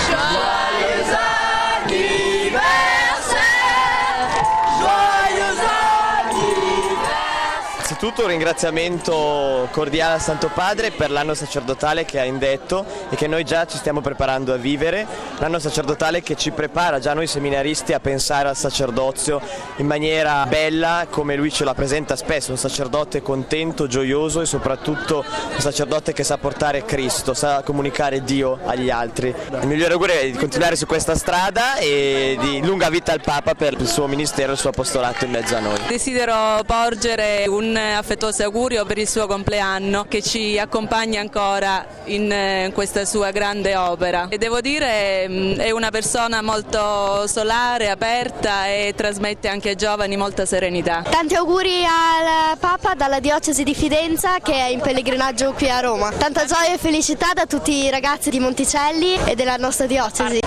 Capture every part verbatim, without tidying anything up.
Innanzitutto un ringraziamento cordiale al Santo Padre per l'anno sacerdotale che ha indetto e che noi già ci stiamo preparando a vivere, l'anno sacerdotale che ci prepara già noi seminaristi a pensare al sacerdozio in maniera bella come lui ce la presenta spesso, un sacerdote contento, gioioso e soprattutto un sacerdote che sa portare Cristo, sa comunicare Dio agli altri. Il migliore augurio è di continuare su questa strada e di lunga vita al Papa per il suo ministero e il suo apostolato in mezzo a noi. Desidero porgere un affettuoso augurio per il suo compleanno che ci accompagna ancora in questa sua grande opera e devo dire è una persona molto solare, aperta e trasmette anche ai giovani molta serenità. Tanti auguri al Papa dalla diocesi di Fidenza che è in pellegrinaggio qui a Roma. Tanta gioia e felicità da tutti i ragazzi di Monticelli e della nostra diocesi.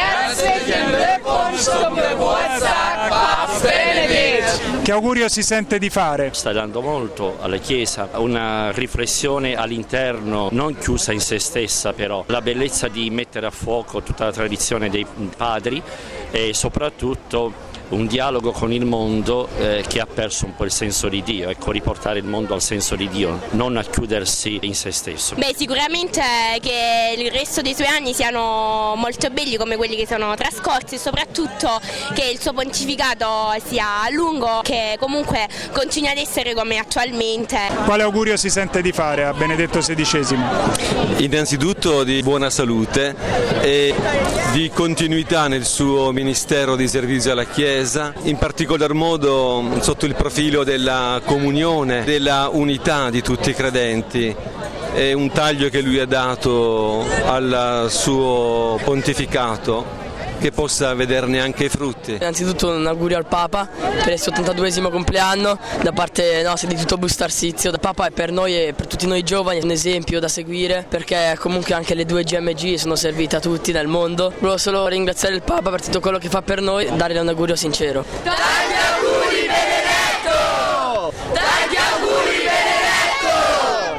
Che augurio si sente di fare? Sta dando molto alla Chiesa, una riflessione all'interno, non chiusa in se stessa però, la bellezza di mettere a fuoco tutta la tradizione dei padri e soprattutto un dialogo con il mondo eh, che ha perso un po' il senso di Dio, ecco, riportare il mondo al senso di Dio, non a chiudersi in se stesso. Beh, sicuramente che il resto dei suoi anni siano molto belli come quelli che sono trascorsi e soprattutto che il suo pontificato sia lungo, che comunque continui ad essere come attualmente. Quale augurio si sente di fare a Benedetto sedicesimo? Innanzitutto di buona salute e di continuità nel suo ministero di servizio alla Chiesa, in particolar modo sotto il profilo della comunione, della unità di tutti i credenti. È un taglio che lui ha dato al suo pontificato, che possa vederne anche i frutti. Innanzitutto un augurio al Papa per il suo ottantaduesimo compleanno da parte nostra di tutto Bustarsizio. Il Papa è per noi e per tutti noi giovani un esempio da seguire, perché comunque anche le due G M G sono servite a tutti nel mondo. Volevo solo ringraziare il Papa per tutto quello che fa per noi e dargli un augurio sincero.